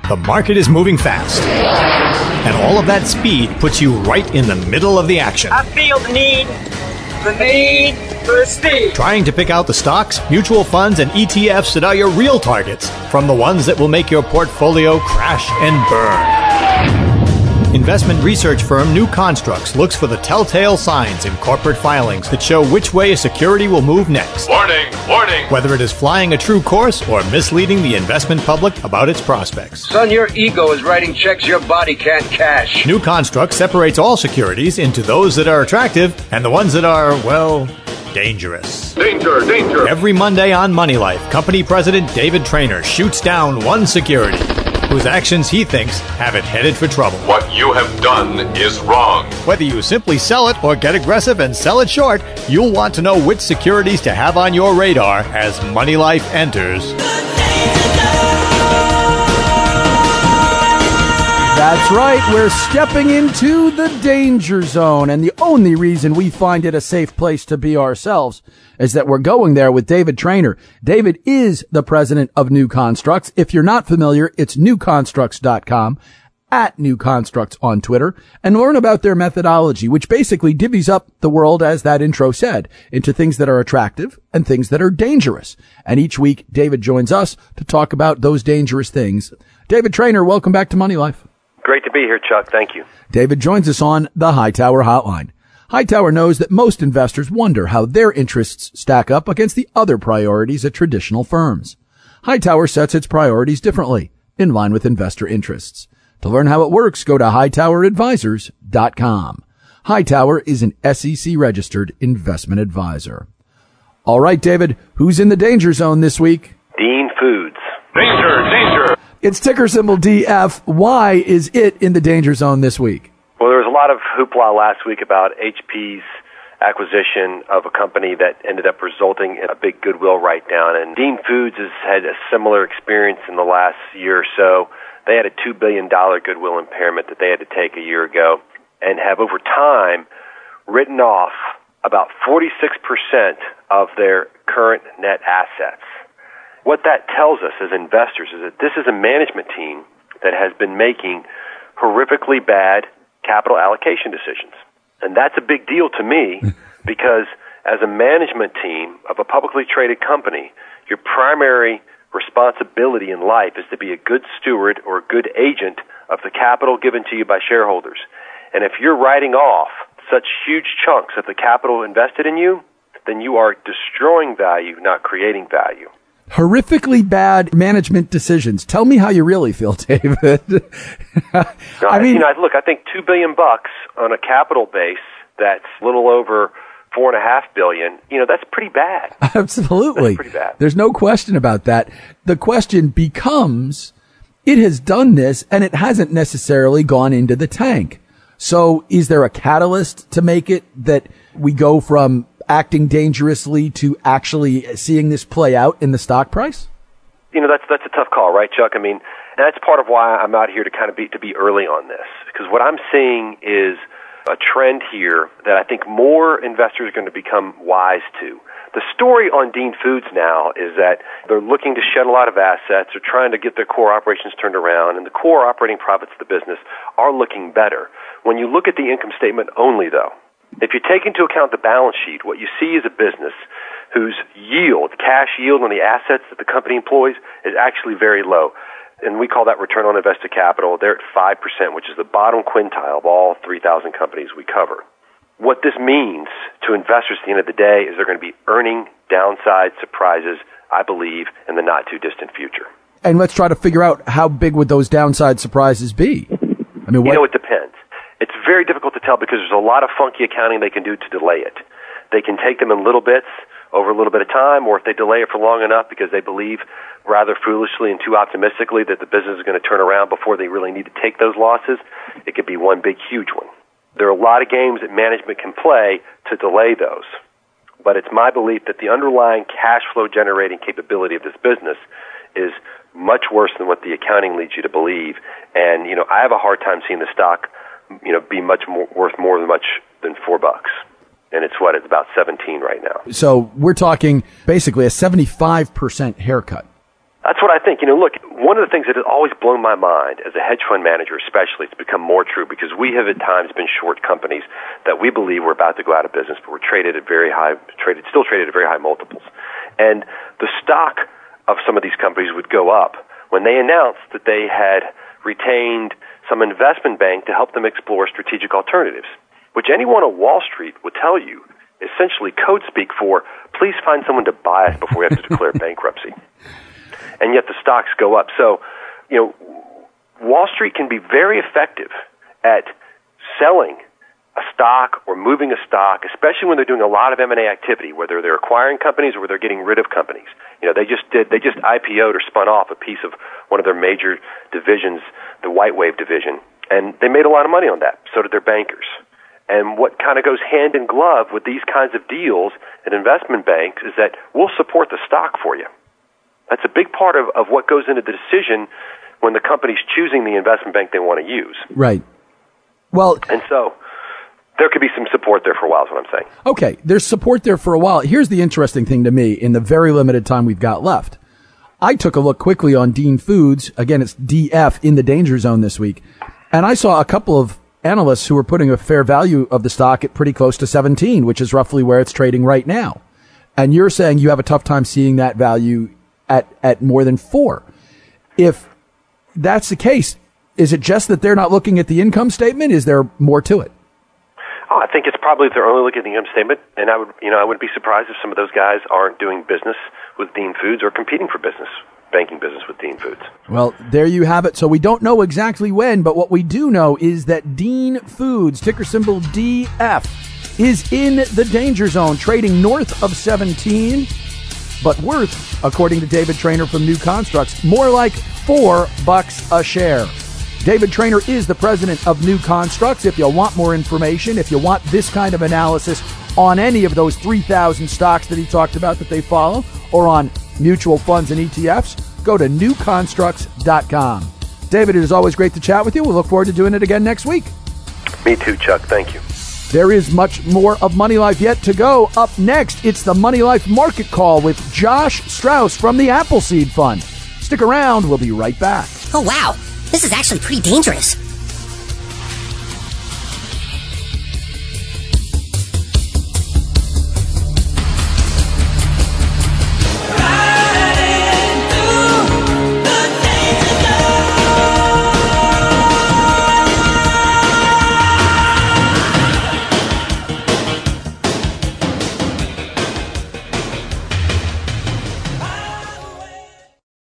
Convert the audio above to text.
The market is moving fast. And all of that speed puts you right in the middle of the action. I feel the need for speed. Trying to pick out the stocks, mutual funds, and ETFs that are your real targets from the ones that will make your portfolio crash and burn. Investment research firm New Constructs looks for the telltale signs in corporate filings that show which way a security will move next. Warning, warning. Whether it is flying a true course or misleading the investment public about its prospects. Son, your ego is writing checks your body can't cash. New Construct separates all securities into those that are attractive and the ones that are, well, dangerous. Danger, danger. Every Monday on Money Life, company president David Traynor shoots down one security whose actions he thinks have it headed for trouble. What you have done is wrong. Whether you simply sell it or get aggressive and sell it short, you'll want to know which securities to have on your radar as Money Life enters. That's right, we're stepping into the danger zone, and the only reason we find it a safe place to be ourselves is that we're going there with David Traynor. David is the president of New Constructs. If you're not familiar, it's newconstructs.com, at New Constructs on Twitter, and learn about their methodology, which basically divvies up the world, as that intro said, into things that are attractive and things that are dangerous. And each week, David joins us to talk about those dangerous things. David Traynor, welcome back to Money Life. Great to be here, Chuck. Thank you. David joins us on the Hightower Hotline. Hightower knows that most investors wonder how their interests stack up against the other priorities at traditional firms. Hightower sets its priorities differently, in line with investor interests. To learn how it works, go to hightoweradvisors.com. Hightower is an SEC-registered investment advisor. All right, David, who's in the danger zone this week? Dean Foods. Danger, danger. It's ticker symbol DF. Why is it in the danger zone this week? Well, there was a lot of hoopla last week about HP's acquisition of a company that ended up resulting in a big goodwill write-down. And Dean Foods has had a similar experience in the last year or so. They had a $2 billion goodwill impairment that they had to take a year ago and have over time written off about 46% of their current net assets. What that tells us as investors is that this is a management team that has been making horrifically bad capital allocation decisions. And that's a big deal to me because as a management team of a publicly traded company, your primary responsibility in life is to be a good steward or a good agent of the capital given to you by shareholders. And if you're writing off such huge chunks of the capital invested in you, then you are destroying value, not creating value. Horrifically bad management decisions. Tell me how you really feel, David. I mean, look, I think $2 billion on a capital base that's a little over $4.5 billion. That's pretty bad. Absolutely. That's pretty bad. There's no question about that. The question becomes, it has done this and it hasn't necessarily gone into the tank. So is there a catalyst to make it that we go from acting dangerously to actually seeing this play out in the stock price? That's a tough call, right, Chuck? I mean, that's part of why I'm out here to be early on this, because what I'm seeing is a trend here that I think more investors are going to become wise to. The story on Dean Foods now is that they're looking to shed a lot of assets, they're trying to get their core operations turned around, and the core operating profits of the business are looking better. When you look at the income statement only, though, if you take into account the balance sheet, what you see is a business whose yield, cash yield on the assets that the company employs is actually very low. And we call that return on invested capital. They're at 5%, which is the bottom quintile of all 3,000 companies we cover. What this means to investors at the end of the day is they're going to be earning downside surprises, I believe, in the not-too-distant future. And let's try to figure out how big would those downside surprises be? I mean, it depends. It's very difficult to tell because there's a lot of funky accounting they can do to delay it. They can take them in little bits over a little bit of time, or if they delay it for long enough because they believe rather foolishly and too optimistically that the business is going to turn around before they really need to take those losses, it could be one big, huge one. There are a lot of games that management can play to delay those. But it's my belief that the underlying cash flow generating capability of this business is much worse than what the accounting leads you to believe. And, I have a hard time seeing the stock, be much more worth more than $4. And it's about 17 right now. So we're talking basically a 75% haircut. That's what I think. Look, one of the things that has always blown my mind as a hedge fund manager especially, it's become more true because we have at times been short companies that we believe were about to go out of business, but were still traded at very high multiples. And the stock of some of these companies would go up when they announced that they had retained some investment bank to help them explore strategic alternatives, which anyone on Wall Street would tell you essentially code speak for, please find someone to buy us before we have to declare bankruptcy. And yet the stocks go up. So, Wall Street can be very effective at selling a stock or moving a stock, especially when they're doing a lot of M&A activity, whether they're acquiring companies or they're getting rid of companies. They just IPO'd or spun off a piece of one of their major divisions, the White Wave division, and they made a lot of money on that. So did their bankers. And what kind of goes hand in glove with these kinds of deals at investment banks is that we'll support the stock for you. That's a big part of what goes into the decision when the company's choosing the investment bank they want to use. Right. Well, and so there could be some support there for a while is what I'm saying. Okay, there's support there for a while. Here's the interesting thing to me in the very limited time we've got left. I took a look quickly on Dean Foods. Again, it's DF in the danger zone this week. And I saw a couple of analysts who were putting a fair value of the stock at pretty close to 17, which is roughly where it's trading right now. And you're saying you have a tough time seeing that value at more than 4. If that's the case, is it just that they're not looking at the income statement? Is there more to it? Oh, I think it's probably if they're only looking at the income statement, and I wouldn't be surprised if some of those guys aren't doing business with Dean Foods or competing for business, banking business with Dean Foods. Well, there you have it. So we don't know exactly when, but what we do know is that Dean Foods, ticker symbol DF, is in the danger zone, trading north of 17, but worth, according to David Trainer from New Constructs, more like $4 a share. David Trainer is the president of New Constructs. If you want more information, if you want this kind of analysis on any of those 3,000 stocks that he talked about that they follow, or on mutual funds and ETFs, go to newconstructs.com. David, it is always great to chat with you. We'll look forward to doing it again next week. Me too, Chuck. Thank you. There is much more of Money Life yet to go. Up next, it's the Money Life Market Call with Josh Strauss from the Appleseed Fund. Stick around. We'll be right back. Oh, wow. This is actually pretty dangerous.